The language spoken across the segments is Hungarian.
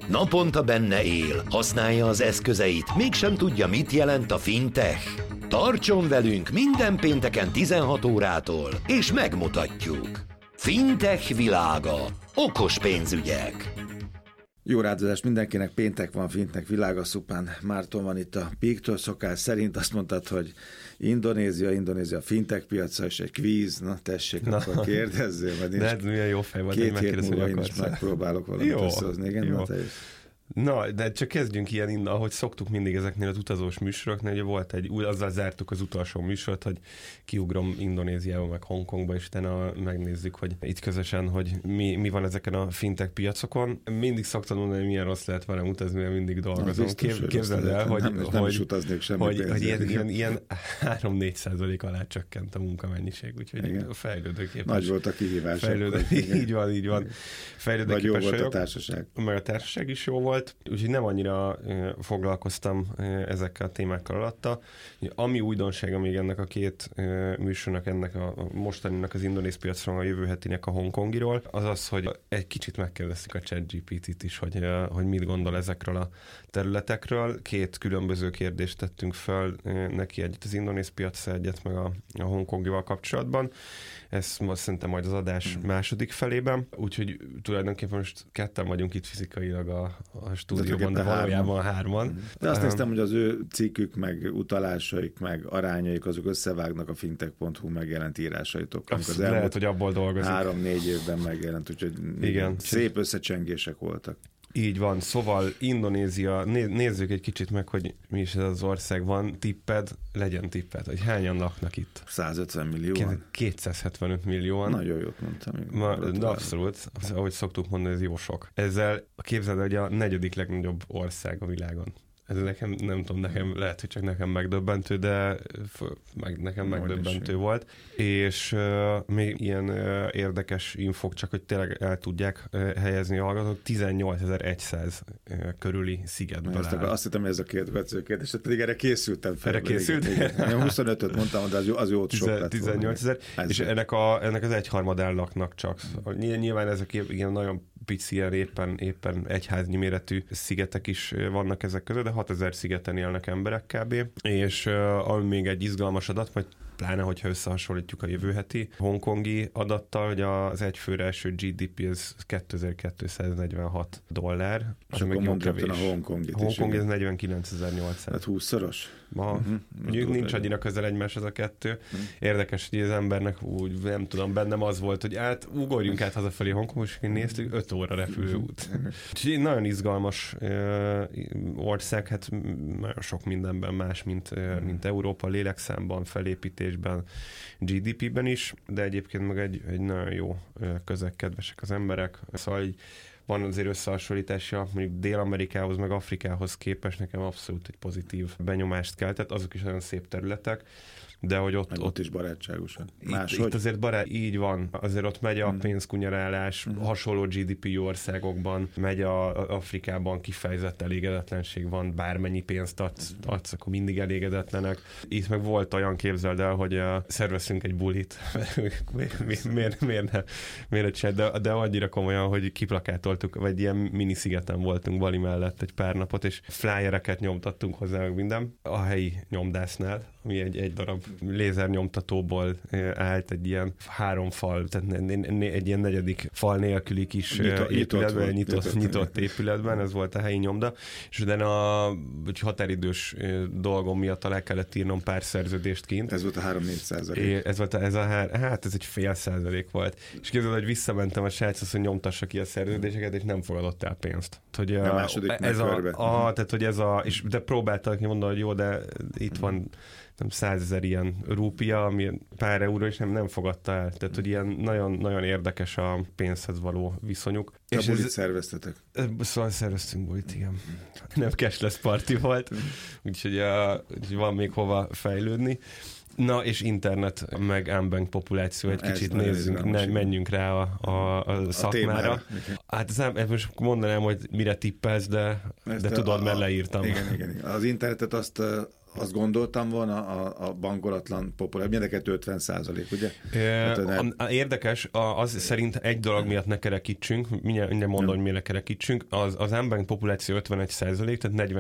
Naponta benne él, használja az eszközeit, mégsem tudja, mit jelent a fintech. Tartson velünk minden pénteken 16 órától, és megmutatjuk. Fintech világa. Okos pénzügyek. Jó rádozást mindenkinek, péntek van, Fintech világa, Szupán Márton van itt a Peaktől, szokás szerint azt mondtad, hogy Indonézia fintech piaca, és egy kvíz, na tessék, akkor kérdezzél, mert nincs. De milyen jó fej volt, hogy megkérdez, hogy én is megpróbálok valamit összehozni, igen, na te is. Na, de csak kezdjünk ilyen, ahogy szoktuk mindig ezeknél az utazós műsoroknál, ugye volt azzal zártuk az utolsó műsort, hogy kiugrom Indonéziába, meg Hongkongba, és utána megnézzük, hogy itt közösen, hogy mi van ezeken a fintech piacokon. Mindig szoktad mondani, hogy milyen rossz lehet velem utazni, mert mindig dolgozom. Képzeld el, hogy ilyen 3-4% alá csökkent a munkamennyiség, úgyhogy fejlődőképes. Nagy volt a kihívás. Így van. Vagy jó volt a társaság. Meg a társaság is jó volt. Úgyhogy nem annyira foglalkoztam ezekkel a témákkal alatta. Ami újdonsága még ennek a két műsornak, ennek a mostaninak az indonéz piacról, a jövő hetinek a hongkongiról, az az, hogy egy kicsit megkérdeztük a ChatGPT-t is, hogy mit gondol ezekről a területekről. Két különböző kérdést tettünk föl neki, egyet az indonéz piacra, egyet meg a hongkongival kapcsolatban. Ez szerintem majd az adás második felében. Úgyhogy tulajdonképpen most ketten vagyunk itt fizikailag a stúdióban, de valójában hárman. De azt néztem, hogy az ő cikkük, meg utalásaik, meg arányaik, azok összevágnak a fintech.hu megjelent írásaitok. Lehet, hogy abból dolgozik. 3-4 évben megjelent, úgyhogy igen, szép összecsengések voltak. Így van, szóval Indonézia, nézzük egy kicsit meg, hogy mi is ez az ország van, legyen tipped, hogy hányan laknak itt? 150 millióan? 275 millióan. Nagyon jót mondtam. Abszolút, ahogy szoktuk mondani, ez jó sok. Ezzel képzeld, hogy a 4. legnagyobb ország a világon. Ez nekem, nem tudom, lehet, hogy csak nekem megdöbbentő, de nekem megdöbbentő volt. És még ilyen érdekes infók, csak hogy tényleg el tudják helyezni a hallgatók, 18.100 körüli szigetből áll. Azt hittem, hogy ez a következő kérdés, pedig erre készültem fel. Erre készült? Én 25-öt mondtam, de az jó sok lett 18.000, és ennek az egyharmadán laknak csak. Nyilván ezek ilyen nagyon pici, éppen egyháznyi méretű szigetek is vannak ezek között, de 6000 szigeten élnek emberek kb. És ami még egy izgalmas adat, majd pláne, hogyha összehasonlítjuk a jövő heti hongkongi adattal, hogy az egyfőre első GDP az $2246. És akkor mondhatod a Hongkongit is. Hongkong ez 49.800. Hát 20-szoros? Nincs annyira közel egymáshoz a kettő. Érdekes, hogy az embernek úgy, nem tudom, bennem az volt, hogy ugorjunk át hazafelé Hongkong, és néztük, 5 óra repülőút. Úgyhogy nagyon izgalmas ország, hát nagyon sok mindenben más, mint Európa, lélekszámban, felépítésben, GDP-ben is, de egyébként meg egy nagyon jó közeg, kedvesek az emberek. Szóval így van azért összehasonlítása, mondjuk Dél-Amerikához, meg Afrikához képest nekem abszolút egy pozitív benyomást keltett, azok is nagyon szép területek, de hogy ott is barátságosan. Itt azért így van, azért ott megy a pénzkunyarálás, hasonló GDP-ű országokban, megy Afrikában kifejezett elégedetlenség van, bármennyi pénzt adsz, akkor mindig elégedetlenek. Itt meg volt olyan, képzeld el, hogy szerveztünk egy bulit, miért csinálni, de annyira komolyan, hogy kiplakátoltuk, vagy ilyen mini szigeten voltunk Bali mellett egy pár napot, és flyereket nyomtattunk hozzá, meg minden a helyi nyomdásznál, ami egy darab lézernyomtatóból állt, egy ilyen 3 fal, tehát egy ilyen 4. fal nélküli kis épületben, nyitott épületben, ez volt a helyi nyomda, és utána határidős dolgom miatt alá kellett írnom pár szerződést kint. Ez volt a 3-4%. Hát ez egy fél százalék volt. És képzeld, hogy visszamentem a sráchoz, hogy nyomtassa ki a szerződéseket, és nem fogadott el pénzt. Hogy a második körbe. Tehát, hogy de próbáltak mondani, hogy jó, de itt van 100 000 ilyen rúpia, ami pár euró, és nem fogadta el. Tehát, hogy ilyen nagyon, nagyon érdekes a pénzhez való viszonyuk. És bulit szerveztetek? Szóval szerveztünk bulit, igen. Nem cashless party volt, úgyhogy van még hova fejlődni. Na, és internet, meg unbanked populáció, egy kicsit nézzünk, menjünk rá a szakmára. Hát most mondanám, hogy mire tippelsz, de tudod, mert leírtam. Igen. Az internetet azt azt gondoltam volna a bankolatlan populáció, mindenket 50%, ugye? Érdekes, az szerint egy dolog miatt ne kerekítsünk, mindjárt mondom, hogy miért ne kerekítsünk, az unbanked populáció 51%, tehát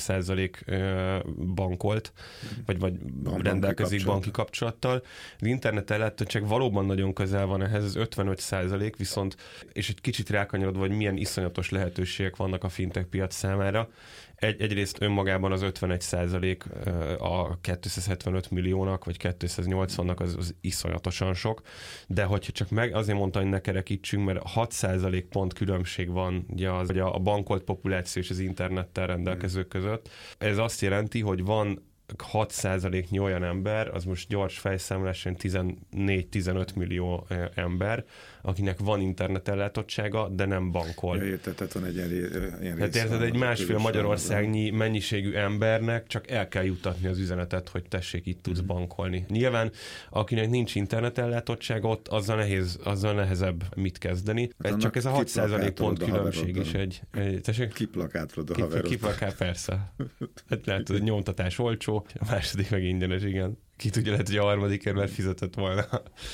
49% bankolt, vagy rendelkezik banki kapcsolattal. Az internet ellátottság valóban nagyon közel van ehhez, az 55%, viszont, és egy kicsit rákanyarodva, hogy milyen iszonyatos lehetőségek vannak a fintech piac számára. Egyrészt önmagában az 51% a 275 milliónak, vagy 280-nak az iszonyatosan sok, de hogyha csak azért mondtam, hogy ne kerekítsünk, mert 6% pont különbség van ugye a bankolt populáció és az internettel rendelkezők között. Ez azt jelenti, hogy van 6%-nyi olyan ember, az most gyors fejszámláson 14-15 millió ember, akinek van internetellátottsága, de nem bankol. Ja, érted, tehát van egy ilyen rész. Tehát érted, egy másfél magyarországnyi mennyiségű embernek csak el kell juttatni az üzenetet, hogy tessék, itt tudsz bankolni. Nyilván, akinek nincs internetellátottsága, ott azzal nehezebb mit kezdeni. Hát csak ez a 6% pont különbség is egy kiplakátolod a haverod. Kiplakát, persze. Hát lehet, hogy nyomtatás olcsó, a második meg ingyenes, igen. Ki tudja, lehet, hogy a harmadikért már fizetett volna.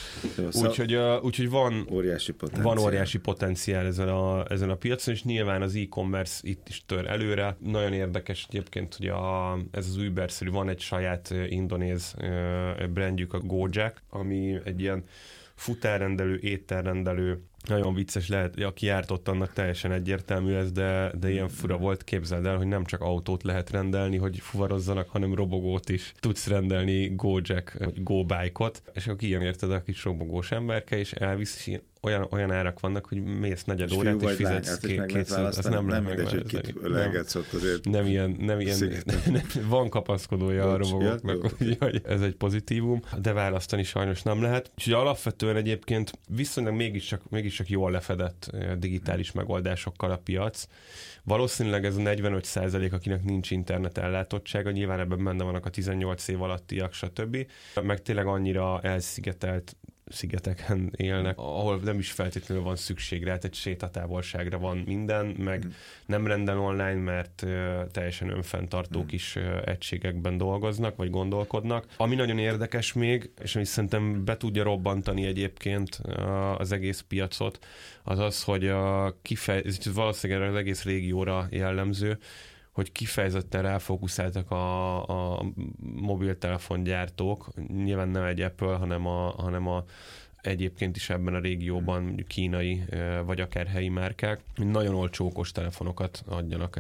Úgyhogy van óriási potenciál ezen a piacon, és nyilván az e-commerce itt is tör előre. Nagyon érdekes egyébként, hogy ez az Uber-szerű, van egy saját indonéz brandjük, a Gojek, ami egy ilyen futárrendelő, ételrendelő, nagyon vicces lehet, aki járt ott, annak teljesen egyértelmű ez, de ilyen fura volt, képzeld el, hogy nem csak autót lehet rendelni, hogy fuvarozzanak, hanem robogót is. Tudsz rendelni Gojek, vagy GoBike-ot, és akkor ilyen érted a kis robogós emberke, és elvisz, és olyan árak vannak, hogy mész negyed órát, és fizetsz 200, azt nem lehet megválasztani. Nem ilyen, van kapaszkodója a robogóknak, úgyhogy ez egy pozitívum, de választani sajnos nem lehet. És ugye alapvetően egyébként viszonylag mégiscsak jól lefedett digitális megoldásokkal a piac. Valószínűleg ez a 45%, akinek nincs internet ellátottsága, nyilván ebben benne vannak a 18 év alattiak, stb. Meg tényleg annyira elszigetelt szigeteken élnek, ahol nem is feltétlenül van szükség rá, egy sétatávolságra van minden, meg nem rendel online, mert teljesen önfenntartók is egységekben dolgoznak, vagy gondolkodnak. Ami nagyon érdekes még, és ami szerintem be tudja robbantani egyébként az egész piacot, az, hogy ez valószínűleg az egész régióra jellemző, hogy kifejezetten ráfókuszáltak a mobiltelefongyártók, nyilván nem egy Apple, hanem a egyébként is ebben a régióban mondjuk kínai vagy akár helyi márkák, nagyon olcsó okos telefonokat adjanak.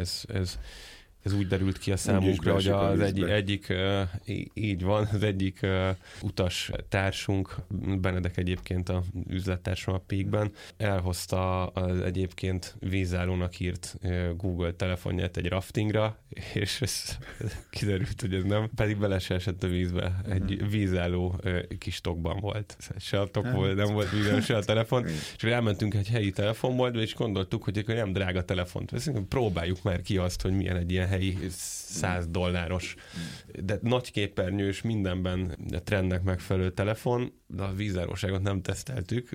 Ez úgy derült ki a számunkra, hogy az egyik így van, az egyik utas társunk, Benedek egyébként a üzlettársam a Peakben, elhozta az egyébként vízállónak írt Google telefonját egy raftingra, és ez kiderült, hogy ez nem, pedig bele se esett a vízbe. Egy vízálló kis tokban volt. Se a tok volt, nem volt vízben, se a telefon. És elmentünk egy helyi telefonboltba, és gondoltuk, hogy akkor nem drága telefont veszünk, próbáljuk már ki azt, hogy milyen egy ilyen helyi $100, de nagy képernyős, mindenben a trendnek megfelelő telefon, de a vízállóságot nem teszteltük,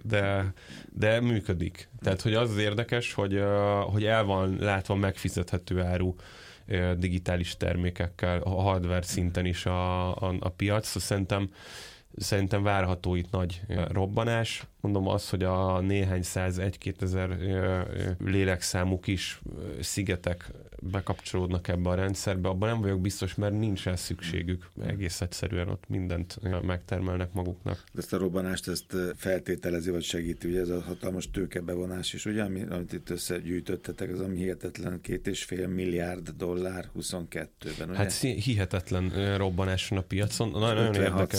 de működik. Tehát, hogy az érdekes, hogy el van látva megfizethető áru digitális termékekkel, a hardware szinten is a piac. Szerintem várható itt nagy robbanás. Mondom azt, hogy a néhány 101-2 ezer lélekszámú kis szigetek bekapcsolódnak ebbe a rendszerbe, abban nem vagyok biztos, mert nincs rá szükségük. Egész egyszerűen ott mindent megtermelnek maguknak. De ezt a robbanást feltételezi, vagy segíti, ugye ez a hatalmas tőkebevonás is, ugye, amit itt összegyűjtöttetek, az ami hihetetlen $2,5 milliárd 22-ben, ugye? Hát hihetetlen robbanás van a piacon. Nagyon érdekes.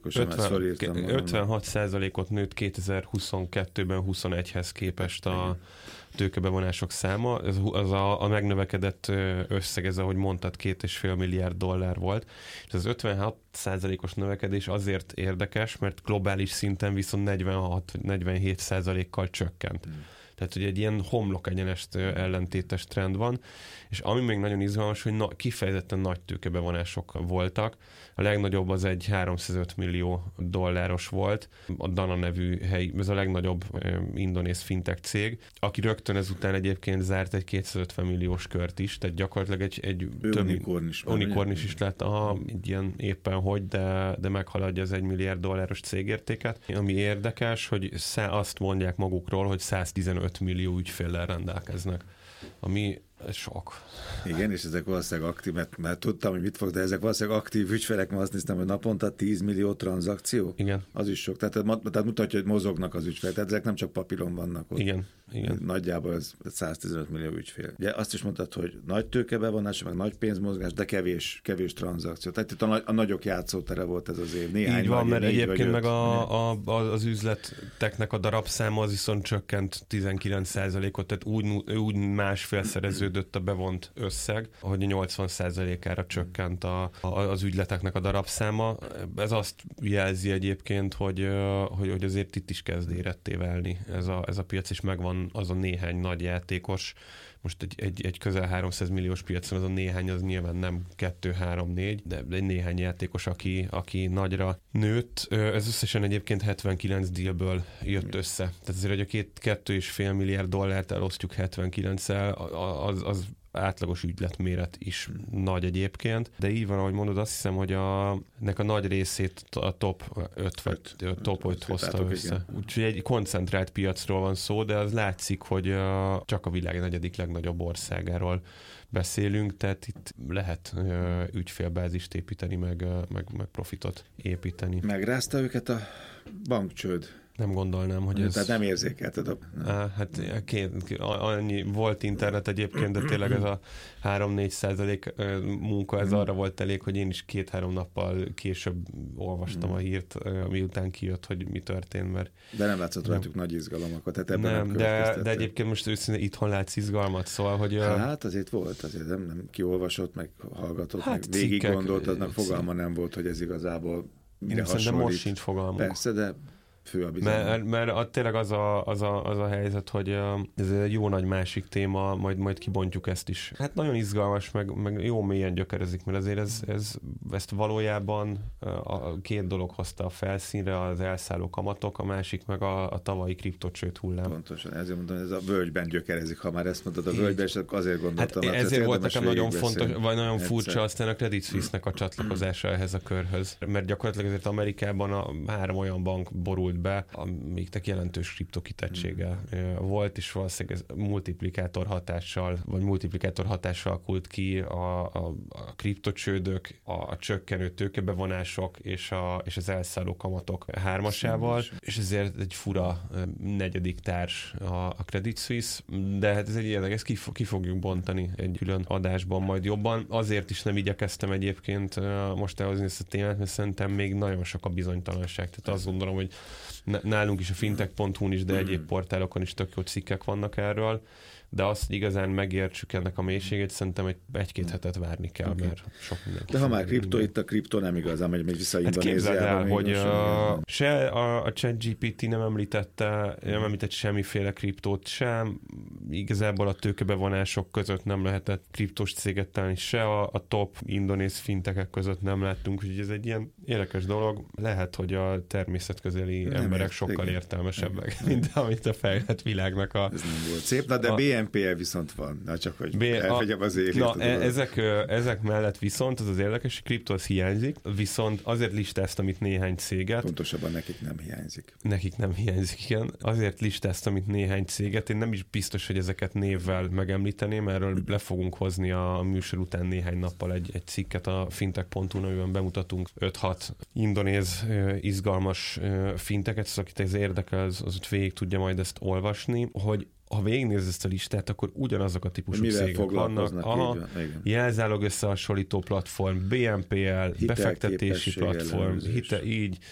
56%-ot nőtt 2022-ben 21-hez képest a tőkebevonások száma. Ez a megnövekedett összeg, ez ahogy mondtad, $2,5 milliárd volt. És az 56%-os növekedés azért érdekes, mert globális szinten viszont 46-47%-kal csökkent. Tehát, hogy egy ilyen homlok egyenest ellentétes trend van, és ami még nagyon izgalmas, hogy kifejezetten nagy tőkebevonások voltak. A legnagyobb az egy 305 millió dolláros volt, a Dana nevű hely, ez a legnagyobb indonéz fintech cég, aki rögtön ezután egyébként zárt egy 250 milliós kört is, tehát gyakorlatilag egy több unikornis is lett, egy ilyen éppen hogy, de meghaladja az $1 milliárd cégértéket. Ami érdekes, hogy azt mondják magukról, hogy 115 millió ügyféllel rendelkeznek, ami sok. Igen, és ezek valószínűleg aktív, mert tudtam, hogy mit fog, de ezek valószínűleg aktív ügyfelek, mert azt néztem, hogy naponta 10 millió tranzakció. Igen. Az is sok. Tehát mutatja, hogy mozognak az ügyfelek. Tehát ezek nem csak papíron vannak ott. Igen. Nagyjából ez 115 millió ügyfél. Ugye azt is mondtad, hogy nagy tőkebevonás, meg nagy pénzmozgás, de kevés tranzakció. Tehát itt a nagyok játszótere volt ez az év. Néhány így van, mert egyébként meg az üzleteknek a darabszáma az viszont csökkent 19%-ot, tehát úgy másfél szereződött a bevont összeg, hogy 80%-ára csökkent az ügyleteknek a darabszáma. Ez azt jelzi egyébként, hogy azért itt is kezd éretté válni ez a piac, és megvan az a néhány nagy játékos. Most egy közel 300 milliós piacon az a néhány, az nyilván nem 2-3-4, de egy néhány játékos, aki nagyra nőtt. Ez összesen egyébként 79 dealből jött össze. Tehát azért, hogy a $2,5 milliárd elosztjuk 79-el, az átlagos ügyletméret is nagy egyébként, de így van, ahogy mondod, azt hiszem, hogy ennek a nagy részét a top 5 hozta össze. Úgyhogy egy koncentrált piacról van szó, de az látszik, hogy csak a világ negyedik legnagyobb országáról beszélünk, tehát itt lehet ügyfélbázist építeni, meg profitot építeni. Megrázta őket a bankcsőd? Nem gondolnám, hogy ez... Tehát nem érzékelted? Hát annyi volt internet egyébként, de tényleg ez a 3-4% munka, ez arra volt elég, hogy én is 2-3 nappal később olvastam a hírt, miután kijött, hogy mi történt, mert... De nem látszott rajtuk nagy izgalomakat, tehát ebben nem de egyébként most őszintén itthon látsz izgalmat, szóval, hogy... Hát azért volt, azért nem kiolvasott, meg hallgatott, meg végig gondolt, aznak fogalma nem volt, hogy ez igazából mire hasonlít. De most sincs fogalmunk. Persze, de fő a bizalom. Mert tényleg az a helyzet, hogy ez egy jó nagy másik téma, majd kibontjuk ezt is. Hát nagyon izgalmas, meg jó mélyen gyökerezik, mert azért ezt valójában a két dolog hozta a felszínre, az elszálló kamatok, a másik meg a tavalyi kriptocsőd hullám. Pontosan, ezért mondom, ez a völgyben gyökerezik, ha már ezt mondtad a völgyben, és azért gondoltam. Hát ezért volt nekem nagyon fontos, vagy nagyon furcsa aztán a Credit Suisse-nek a csatlakozása ehhez a körhöz. Mert gyakorlatilag azért Amerikában 3 olyan bank borult be, amiknek jelentős kriptokitettsége volt, és valószínűleg ez multiplikátor hatással alakult ki a kriptocsődök, a csökkenő tőkebevonások és az elszálló kamatok hármasával, és ezért egy fura negyedik társ a Credit Suisse, de hát ez egy érdekes, ezt ki fogjuk bontani egy külön adásban majd jobban. Azért is nem igyekeztem egyébként most elhozni ezt a témát, mert szerintem még nagyon sok a bizonytalanság. Tehát azt gondolom, hogy nálunk is a fintech.hu-n is, de egyéb portálokon is tök jó cikkek vannak erről, de azt, hogy igazán megértsük ennek a mélységét, szerintem egy-két hetet várni kell, mert sok mindenki. De ha már itt a kriptó nem igazán megy még vissza Indonéziába. Hát képzeld el, hogy se a ChatGPT nem említett semmiféle kriptót, sem igazából a tőkebevonások között nem lehetett kriptos céget találni, se a top indonéz fintekek között nem láttunk, úgyhogy ez egy ilyen érdekes dolog. Lehet, hogy a természetközeli emberek sokkal értelmesebbek, mint amit a fejlett világnak Ez nem volt szép, de BNPL viszont van, csak hogy elfegyem az élét. Ezek mellett viszont, az érdekes, kriptó az hiányzik, viszont azért listáztam itt néhány céget. Pontosabban nekik nem hiányzik. Nekik nem hiányzik, igen. Azért listáztam itt néhány céget, én nem is biztos, hogy ezeket névvel megemlíteném, erről le fogunk hozni a műsor után néhány nappal egy cikket a fintech.hu-n, amiben bemutatunk 5-6 indonéz izgalmas finteket, szóval akit ez érdekel, az ott végig tudja majd ezt olvasni, hogy ha végignéz ezt a listát, akkor ugyanazok a típusú cégek vannak. Jelzálog összehasonlító platform, BNPL, befektetési platform, így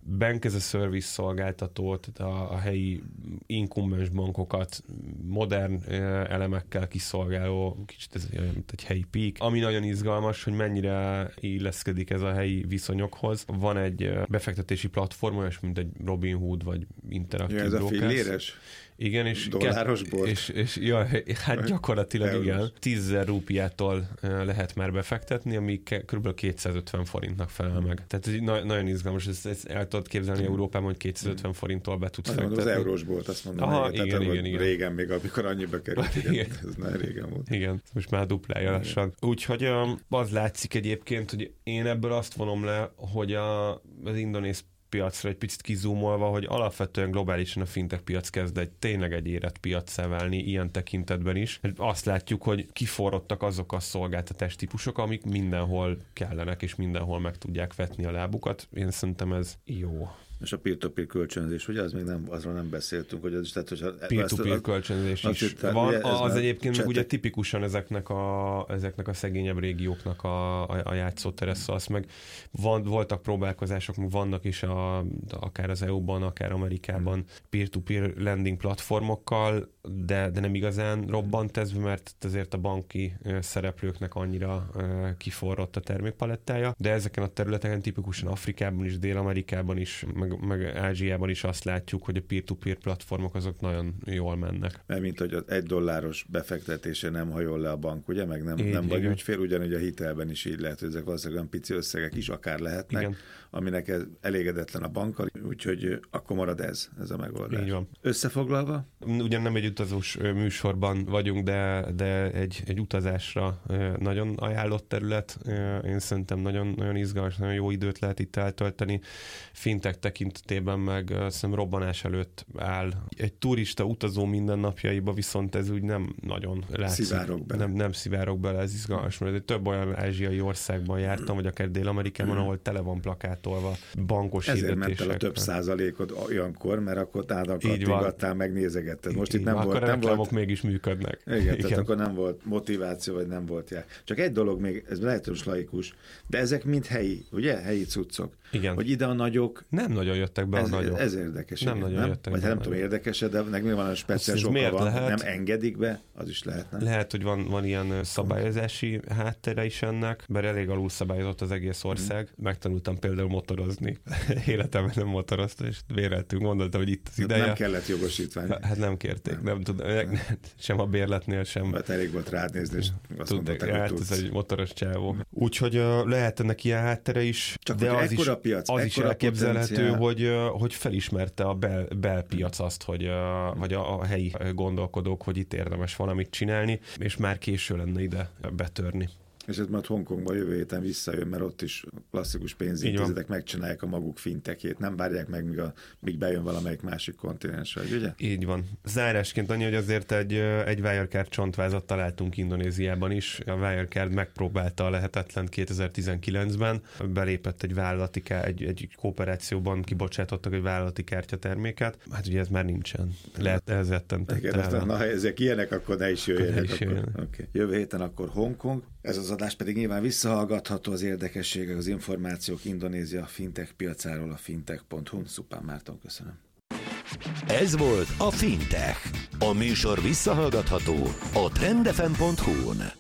bank as a service szolgáltatót, a helyi incumbens bankokat modern elemekkel kiszolgáló, kicsit ez olyan, mint egy helyi peak. Ami nagyon izgalmas, hogy mennyire illeszkedik ez a helyi viszonyokhoz. Van egy befektetési platform, olyan, mint egy Robinhood vagy Interactive ez Brokers. a filléres? Igen, és dollárosból? És hát gyakorlatilag igen. 10 000 rúpiától lehet már befektetni, ami kb. 250 forintnak felel meg. Tehát ez nagyon izgalmas, ezt el tudod képzelni Európában, hogy 250 forinttól be tudsz fektetni. Az eurósból, azt mondom. Aha, igen. Régen még, amikor annyiba került, igen. Ez nagyon régen volt. Igen, most már duplája lassan. Úgyhogy az látszik egyébként, hogy én ebből azt vonom le, hogy az indonéz piacra egy picit kizúmolva, hogy alapvetően globálisan a fintech piac kezd tényleg egy érett piaccá válni ilyen tekintetben is. Azt látjuk, hogy kiforrottak azok a szolgáltatás típusok, amik mindenhol kellenek, és mindenhol meg tudják vetni a lábukat. Én szerintem ez jó. És a peer-to-peer kölcsönzés, ugye? Azról nem beszéltünk, hogy az is, tehát, hogyha peer-to-peer kölcsönzés is van. Az egyébként meg ugye tipikusan ezeknek a szegényebb régióknak a játszótere, szóval azt meg voltak próbálkozások, meg vannak is akár az EU-ban, akár Amerikában peer-to-peer lending platformokkal, de nem igazán robbant ez, mert azért a banki szereplőknek annyira kiforrott a termékpalettája, de ezeken a területeken tipikusan Afrikában is, Dél-Amerikában is, meg Ázsiában is azt látjuk, hogy a peer-to-peer platformok azok nagyon jól mennek. Mert mint hogy az $1 befektetése nem hajol le a bank, ugye? Meg nem vagy ügyfél, ugyanúgy a hitelben is így lehet, hogy ezek valószínűleg olyan pici összegek is akár lehetnek, igen, aminek elégedetlen a bankkal, úgyhogy akkor marad ez a megoldás. Így van. Összefoglalva? Ugyan nem egy utazós műsorban vagyunk, de egy utazásra nagyon ajánlott terület. Én szerintem nagyon, nagyon izgalmas, nagyon jó időt lehet itt eltölteni. Fintech tekintetében meg szerintem robbanás előtt áll. Egy turista utazó mindennapjaiba viszont ez úgy nem nagyon látszik. Szivárok bele. Nem szivárok bele, ez izgalmas, mert több olyan ázsiai országban jártam, vagy akár Dél-Amerikában, ahol tele van plakátolva bankos hirdetések. Ezért ment el a több százalékod olyankor, mert akkor kattingattál, megnézegetted. Most itt nem volt. Akkor a reklámok mégis működnek. Igen, tehát akkor nem volt motiváció, vagy nem volt jár. Csak egy dolog még, ez lehet, hogy laikus, de ezek mind helyi, ugye? Helyi cuccok. Igen. Hogy ide a nagyok... Nem nagyon jöttek be a nagyok. Ez érdekes. Nem igen, nagyon jöttek vagy be. Nem tudom, érdekes, de nekünk van a speciális oka van, nem engedik be, az is lehet, nem? Lehet, hogy van ilyen szabályozási háttere is ennek, mert elég alul szabályozott az egész ország. Megtanultam például motorozni. Életemben nem motoroztam, és véreltünk, gondoltam, hogy itt az ideje. Nem kellett jogosítvány. Hát nem kérték, nem tudom, sem a bérletnél sem. Hát elég volt rád nézni, és azt mondták, hogy tudsz. Ez egy motoros csávó. Úgyhogy lehet ennek ilyen háttere is, csak de az is, piac, az is elképzelhető, hogy felismerte a belpiac azt, hogy a helyi gondolkodók, hogy itt érdemes valamit csinálni, és már késő lenne ide betörni. És ez majd Hongkongban jövő héten visszajön, mert ott is klasszikus pénzintézetek megcsinálják a maguk fintekét, nem várják meg, míg bejön valamelyik másik kontinensre, ugye? Így van. Zárásként annyi, hogy azért egy Wirecard csontvázat találtunk Indonéziában is. A Wirecard megpróbálta a lehetetlen 2019-ben, belépett egy vállalati egy kooperációban kibocsátottak egy vállalati kártyaterméket. Hát ugye ez már nincsen. Lehet ez rettentette. Na, ha ezek ilyenek, akkor ne is jöjjenek. Okay. Jövő héten akkor Hongkong. Ez az adás pedig nyilván visszahallgatható, az érdekességek, az információk Indonézia fintech piacáról a fintech.hu-n. Szupán Márton, köszönöm. Ez volt a Fintech. A műsor visszahallgatható a trendfm.hu-n.